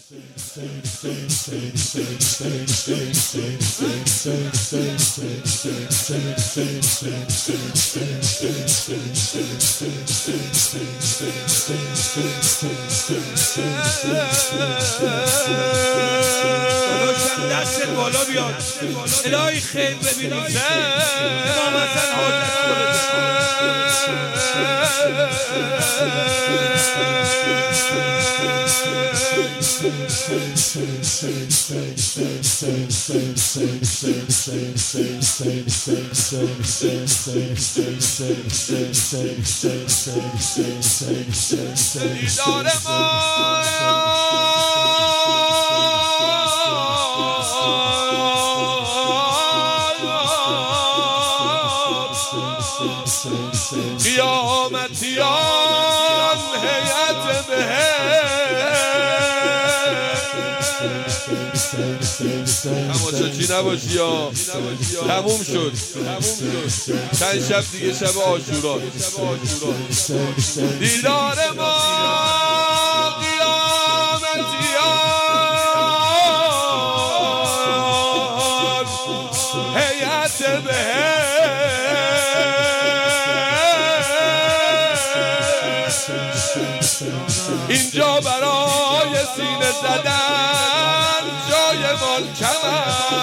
دست بالا بیاد الهی خیر ببینید امام حسن حاجت دیدار قیامتیان هیئت تماشاچی نباشی یا تموم شد چند شب دیگه شب عاشورا دیدار ما قیامتیان هیئت اینجا برای سینه زدن جای مالکم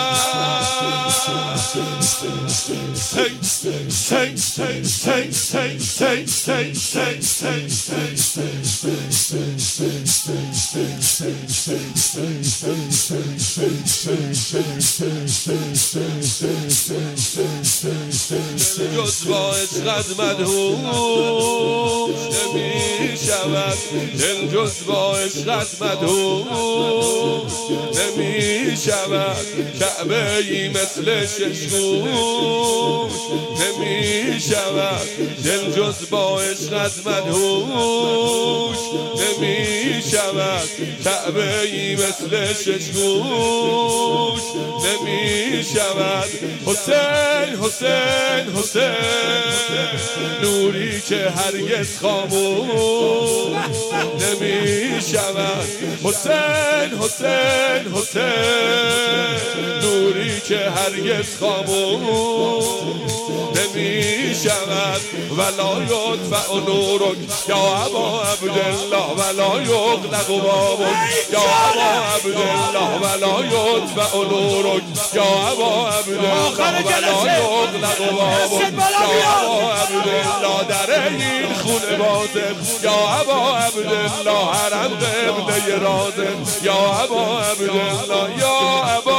جز با عشقت مدهوش نمی شود دل جز با عشقت مدهوش نمی شود کعبه ای مثل ششگوش نمی شود دل جز با عشقت مدهوش نمی شود کعبه ای مثل ششگوش نمی شود حسین حسین حسین نوری که هرگز خاموش نمی شود حسین حسین حسین نوری که هرگز خاموش نمی شود ولا یطفأ نورک یا ابا عبدالله ولا یغلق بابک یا ابا عبدالله ولا یطفأ نورک یا ابا عبدالله ولا یغلق بابک یا ابا عبدالله در این خونه بازم یا ابا عبدالله حرم قبله رازم یا ابا عبدالله یا ابا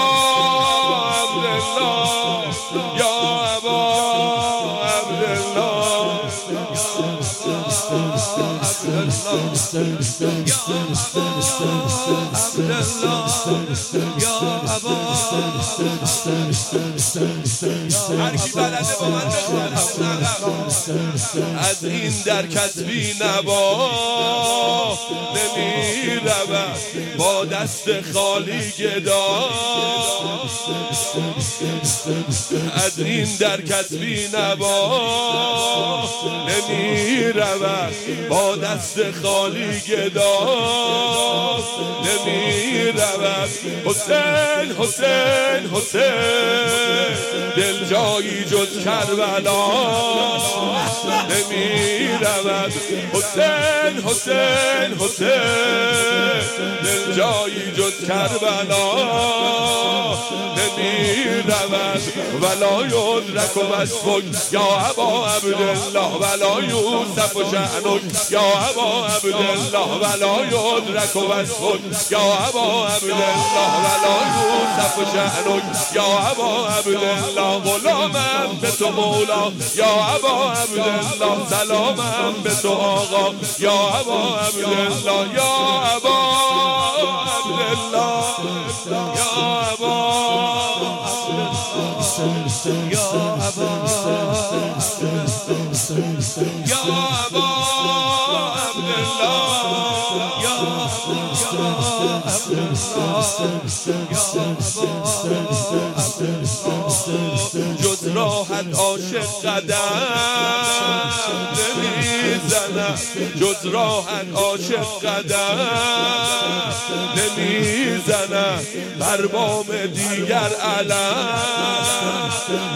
عبدالله یا ابا عبدالله هر کی بلده با من از این در کتبی نبا نمی رود با دست خالی گدا از این در کتبی نبا نمی رود با دست خالی گدا نمی رود حسین حسین حسین دل جایی جز کربلا نمی رود حسین حسین حسین دل جایی جز کربلا نمی رود ولا یدرک وصفک یا ابا عبدالله ولا یوسف شأنک یا ابا عبدالله ولا یدرک وصفک یا ابا عبدالله ولا یوسف شأنک یا ابا عبدالله غلامم به تو مولا یا ابا عبدالله سلامم به تو آقا یا ابا عبدالله یا ابا عبدالله یا ابا یا ابا یا ابا عبدالله یا جز راحت عاشق قدم نمیزند، جز راحت عاشق قدم نمیزند، بر بام دیگر علم،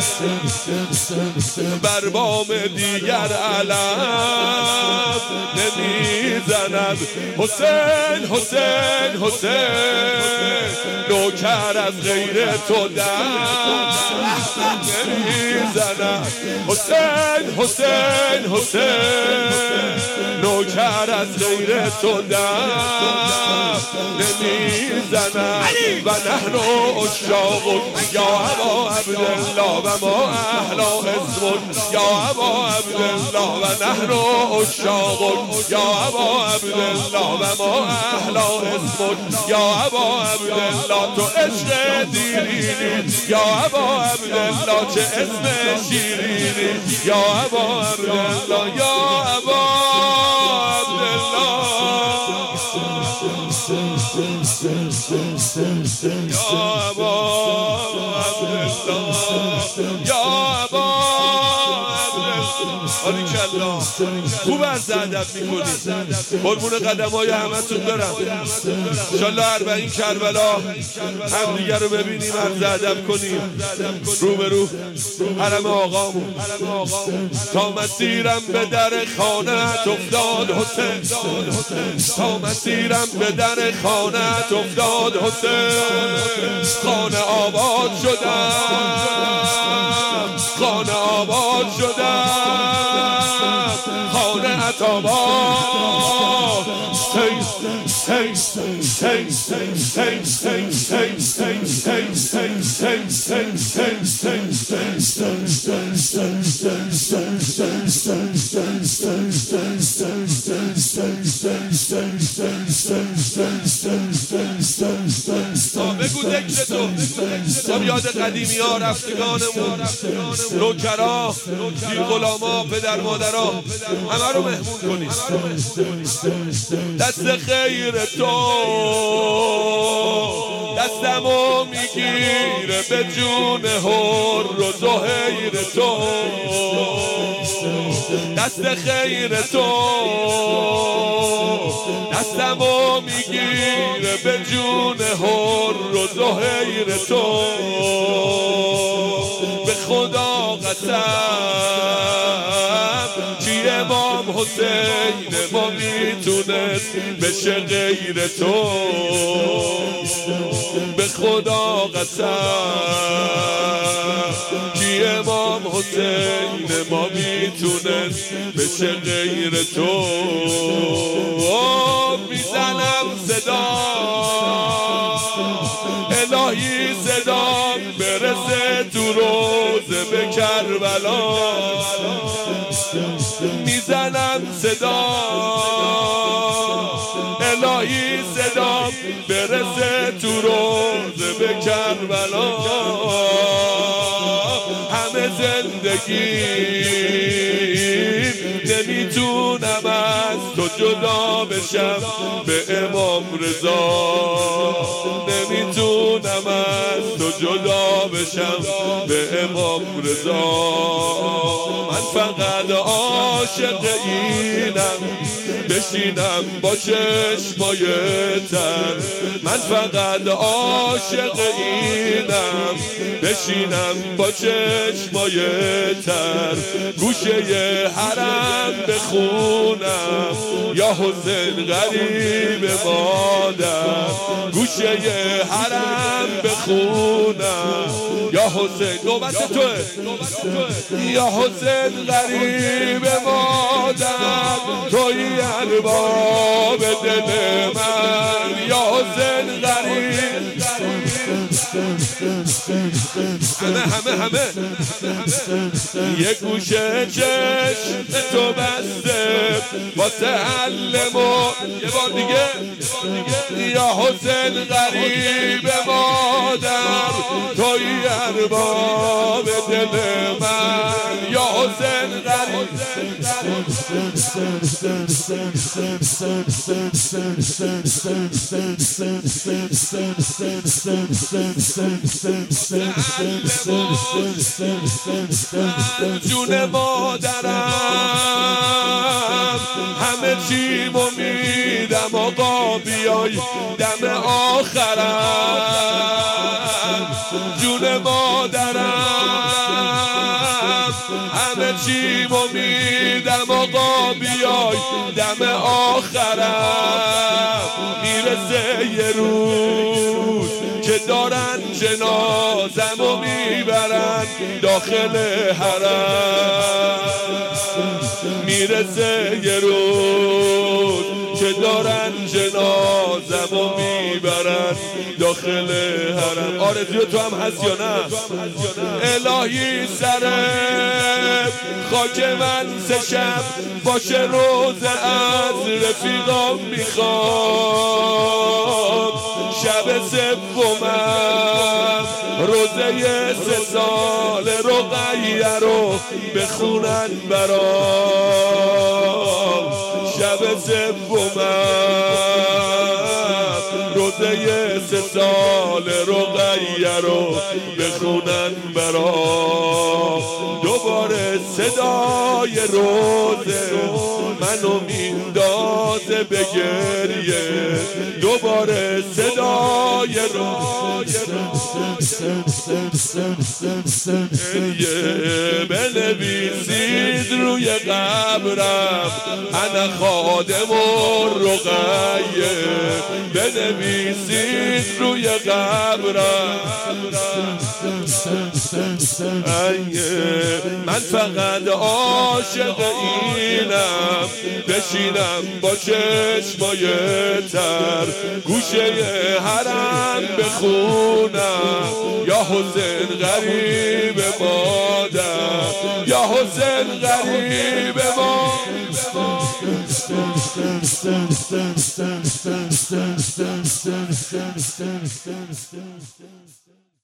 بر بام دیگر علم نمیزند. حسین حسین حسین نوکر از غیر تو دم نمیزند. حسین حسین حسین نوکر از غیر تو دم نمیزند. و نحن عشاق یا ابا عبدالله و ما اهلا اسم یا ابا عبدالله و نحن عشاق یا ابا عبدالله و ما اهلا اسم یا ابا عبدالله. تو عشق دیرینی یا ابا عبدالله، چه اسم شیرینی یا ابا عبدالله، یا ابا عبدالله، یا ابا عبدالله، یا ابا آریکالله. خوب عرض ادب میکنید، قربون قدمای همتون برم. انشالله 40 کربلا هم دیگه رو ببینیم، عرض ادب کنیم رو به رو حرم آقامون. تا مسیرم به در خانه‌ات افتاد حسین، تا مسیرم به در خانه‌ات افتاد حسین، خانه آباد شدم، خانه آباد شدم، خانه آباد. بگو ذکر تو یاد قدیمی ها، رفتگانمون، نوکرا، پیر غلاما، پدر مادرها، همه رو مهمون کنید. دست خیر تو دستمو میگیره به جون حر و زهیر تو، دست خیر تو دستمو میگیره به جون حر و زهیر تو. به خدا قسم چی امام حسین ما میتونست بشه غیر تو. به خدا قسم چی امام حسین ما میتونست بشه غیر تو. میزنم صدا الهی، صدام برسه تو روزه به کربلا. میزنم صدا الهی، صدام برسه تو روزه به کربلا. همه زندگی نمیتونم از تو جدا بشم به امام رضا، نمیتونم از تو جدا بشم به امام رضا. من فقط عاشق اینم بشینم با چشمای تر، من فقط عاشق اینم بشینم با چشمای تر، گوشه حرم بخونم یا حسین غریب مادر، گوشه حرم بخونم یا حسین، نوبت توه، یا حسین غریب مادر، توی ارباب دل من، یا حسین غریب همه یه گوشه چشم تو بسته واسه علمو یه بار دیگه یا حسین غریب مادر توی ارباب دل من یا حسین غریب جون مادرم همه چیمو میدم آقا بیای دم آخرم جون مادرم همه چیمو میدم آقا بیای دم آخرم میرسه یه روز که دارن جنازمو میبرن داخل حرم میرسه یه روز که دارن جنازمو میبرن داخل حرم آرزوی تو هم هست یا نه الهی سر خاک من سه شب باشه روز از رفیقام میخوام شب سومم روزه 3 سال رقیه رو بخونن برام شب سومم روزه 3 سال رقیه رو بخونن برام دوباره صدای روزه منو میندازه به گریه دوباره صدای روزه بنویسید روی قبرم انا خادم الرقیه بنویسید روی قبرم من فقط عاشق اینم بشینم با چشمای تر گوشه حرم بخونم یا حسین غریب مادر یا حسین غریب مادر